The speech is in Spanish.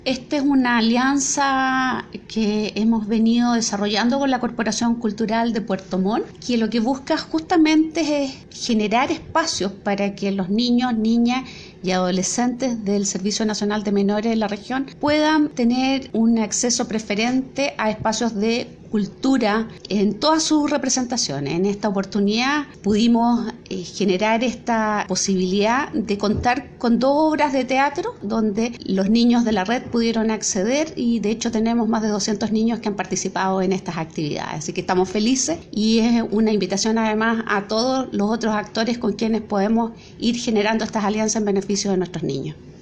Esta es una alianza que hemos venido desarrollando con la Corporación Cultural de Puerto Montt, que lo que busca justamente es generar espacios para que los niños, niñas y adolescentes del Servicio Nacional de Menores de la región puedan tener un acceso preferente a espacios de cultura en todas sus representaciones. En esta oportunidad pudimos generar esta posibilidad de contar con 2 obras de teatro donde los niños de la red pudieron acceder, y de hecho tenemos más de 200 niños que han participado en estas actividades, así que estamos felices y es una invitación además a todos los otros actores con quienes podemos ir generando estas alianzas en beneficio de nuestros niños.